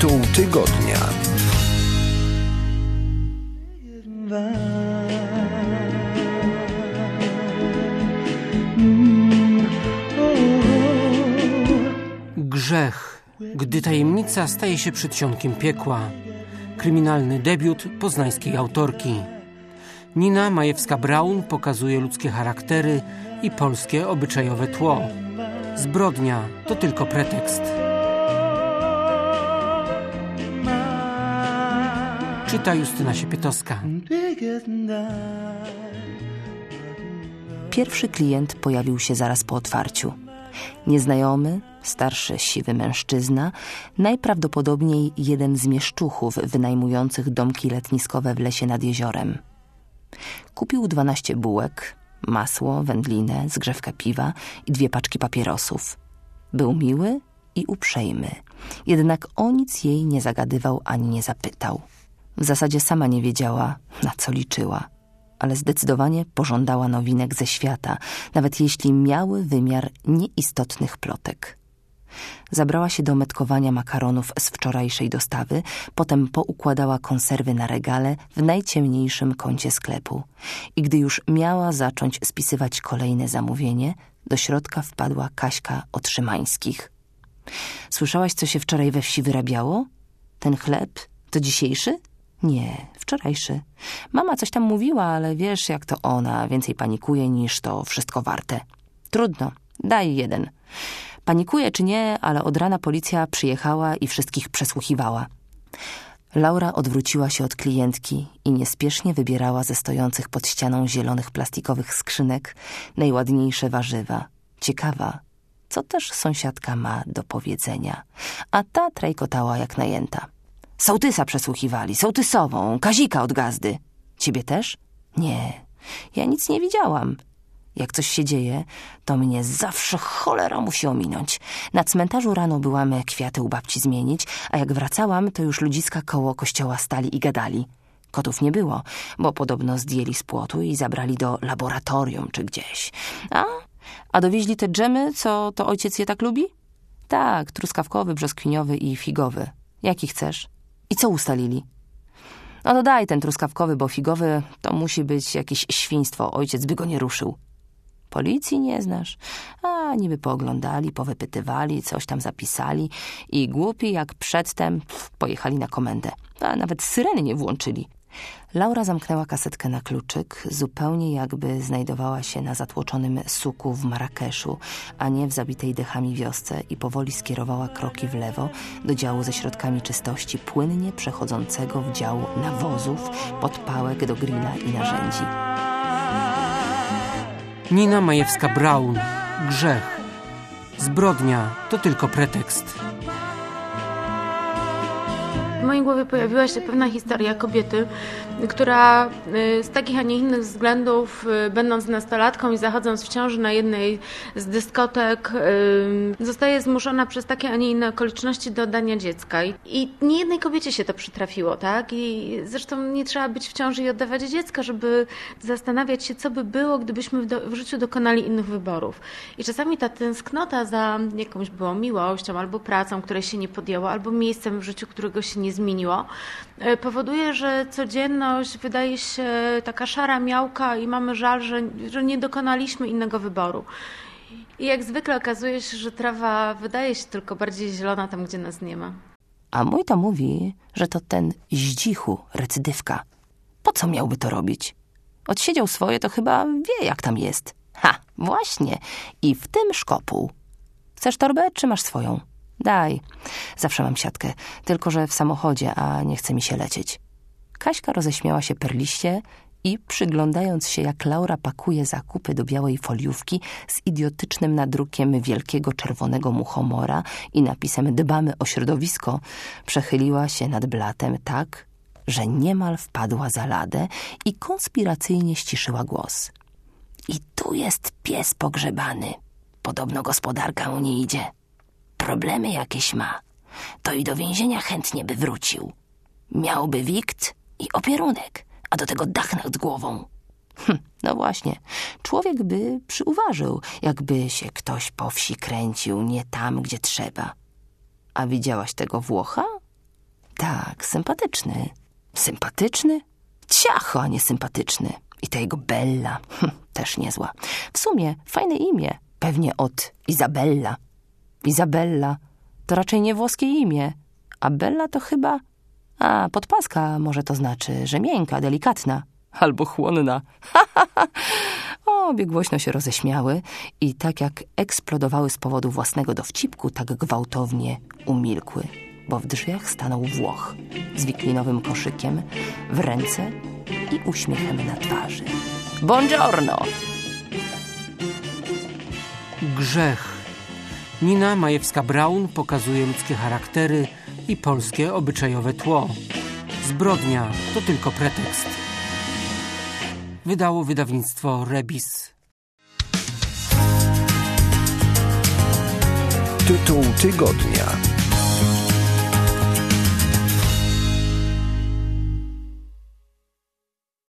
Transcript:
Tytuł tygodnia. Grzech, gdy tajemnica staje się przedsionkiem piekła. Kryminalny debiut poznańskiej autorki. Nina Majewska-Braun pokazuje ludzkie charaktery i polskie obyczajowe tło. Zbrodnia to tylko pretekst. Czyta Justyna Siepietowska. Pierwszy klient pojawił się zaraz po otwarciu. Nieznajomy, starszy, siwy mężczyzna, najprawdopodobniej jeden z mieszczuchów wynajmujących domki letniskowe w lesie nad jeziorem. Kupił 12 bułek, masło, wędlinę, zgrzewkę piwa i 2 paczki papierosów. Był miły i uprzejmy, jednak o nic jej nie zagadywał ani nie zapytał. W zasadzie sama nie wiedziała, na co liczyła, ale zdecydowanie pożądała nowinek ze świata, nawet jeśli miały wymiar nieistotnych plotek. Zabrała się do metkowania makaronów z wczorajszej dostawy, potem poukładała konserwy na regale w najciemniejszym kącie sklepu. I gdy już miała zacząć spisywać kolejne zamówienie, do środka wpadła Kaśka od Szymańskich. Słyszałaś, co się wczoraj we wsi wyrabiało? Ten chleb to dzisiejszy? Nie, wczorajszy. Mama coś tam mówiła, ale wiesz, jak to ona, więcej panikuje niż to wszystko warte. Trudno, daj 1. Panikuje czy nie, ale od rana policja przyjechała i wszystkich przesłuchiwała. Laura odwróciła się od klientki i niespiesznie wybierała ze stojących pod ścianą zielonych plastikowych skrzynek najładniejsze warzywa. Ciekawa, co też sąsiadka ma do powiedzenia. A ta trajkotała jak najęta. Sołtysa przesłuchiwali, sołtysową, Kazika od Gazdy. Ciebie też? Nie, ja nic nie widziałam. Jak coś się dzieje, to mnie zawsze cholera musi ominąć. Na cmentarzu rano byłam kwiaty u babci zmienić, a jak wracałam, to już ludziska koło kościoła stali i gadali. Kotów nie było, bo podobno zdjęli z płotu i zabrali do laboratorium czy gdzieś. A dowieźli te dżemy, co to ojciec je tak lubi? Tak, truskawkowy, brzoskwiniowy i figowy. Jaki chcesz? I co ustalili? No to daj ten truskawkowy, bo figowy to musi być jakieś świństwo. Ojciec by go nie ruszył. Policji nie znasz? A niby pooglądali, powypytywali, coś tam zapisali i głupi jak przedtem pojechali na komendę. A nawet syreny nie włączyli. Laura zamknęła kasetkę na kluczyk, zupełnie jakby znajdowała się na zatłoczonym suku w Marrakeszu, a nie w zabitej dechami wiosce i powoli skierowała kroki w lewo do działu ze środkami czystości, płynnie przechodzącego w dział nawozów, podpałek do grilla i narzędzi. Nina Majewska-Braun. Grzech. Zbrodnia to tylko pretekst. W mojej głowie pojawiła się pewna historia kobiety, która z takich, a nie innych względów, będąc nastolatką i zachodząc w ciąży na jednej z dyskotek, zostaje zmuszona przez takie, a nie inne okoliczności do oddania dziecka. I nie jednej kobiecie się to przytrafiło, tak? I zresztą nie trzeba być w ciąży i oddawać dziecka, żeby zastanawiać się, co by było, gdybyśmy w życiu dokonali innych wyborów. I czasami ta tęsknota za jakąś byłą miłością, albo pracą, której się nie podjęło, albo miejscem w życiu, którego się nie zmieniło, powoduje, że codzienność wydaje się taka szara miałka i mamy żal, że nie dokonaliśmy innego wyboru. I jak zwykle okazuje się, że trawa wydaje się tylko bardziej zielona tam, gdzie nas nie ma. A mój to mówi, że to ten Zdzichu, recydywka. Po co miałby to robić? Odsiedział swoje, to chyba wie, jak tam jest. Ha, właśnie. I w tym szkopuł. Chcesz torbę, czy masz swoją? Daj. Zawsze mam siatkę, tylko że w samochodzie, a nie chce mi się lecieć. Kaśka roześmiała się perliście i przyglądając się, jak Laura pakuje zakupy do białej foliówki z idiotycznym nadrukiem wielkiego czerwonego muchomora i napisem "Dbamy o środowisko", przechyliła się nad blatem tak, że niemal wpadła za ladę i konspiracyjnie ściszyła głos. I tu jest pies pogrzebany. Podobno gospodarka mu nie idzie. Problemy jakieś ma. To i do więzienia chętnie by wrócił. Miałby wikt i opierunek, a do tego dach nad głową. No właśnie, człowiek by przyuważył, jakby się ktoś po wsi kręcił nie tam, gdzie trzeba. A widziałaś tego Włocha? Tak, sympatyczny. Sympatyczny? Ciacho, a nie sympatyczny. I ta jego Bella, też niezła. W sumie fajne imię, pewnie od Izabella. Izabella to raczej nie włoskie imię, a Bella to chyba... podpaska może to znaczy, że miękka, delikatna. Albo chłonna. Obie głośno się roześmiały i tak jak eksplodowały z powodu własnego dowcipku, tak gwałtownie umilkły, bo w drzwiach stanął Włoch z wiklinowym koszykiem w ręce i uśmiechem na twarzy. Buongiorno! Grzech. Nina Majewska-Braun pokazuje ludzkie charaktery i polskie obyczajowe tło. Zbrodnia to tylko pretekst. Wydało wydawnictwo Rebis. Tytuł tygodnia.